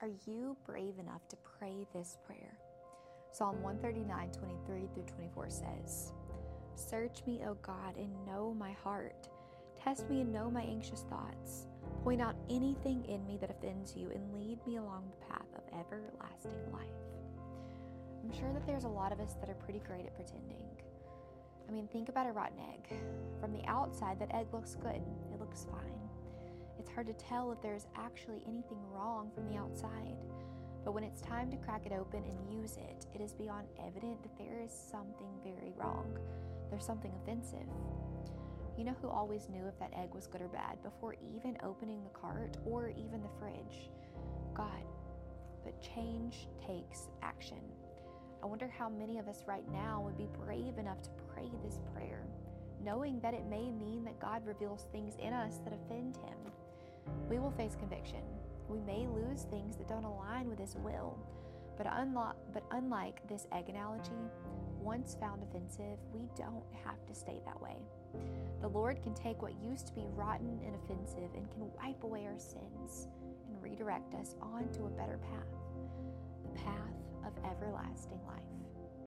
Are you brave enough to pray this prayer? Psalm 139, 23 through 24 says, "Search me, O God, and know my heart. Test me and know my anxious thoughts. Point out anything in me that offends you and lead me along the path of everlasting life." I'm sure that there's a lot of us that are pretty great at pretending. I mean, think about a rotten egg. From the outside, that egg looks good. It looks fine. It's hard to tell if there's actually anything wrong from the outside. But when it's time to crack it open and use it, it is beyond evident that there is something very wrong. There's something offensive. You know who always knew if that egg was good or bad before even opening the cart or even the fridge? God. But change takes action. I wonder how many of us right now would be brave enough to pray this prayer, knowing that it may mean that God reveals things in us that offend Him. We will face conviction. We may lose things that don't align with His will. But unlike this egg analogy, once found offensive, we don't have to stay that way. The Lord can take what used to be rotten and offensive and can wipe away our sins and redirect us onto a better path, the path of everlasting life.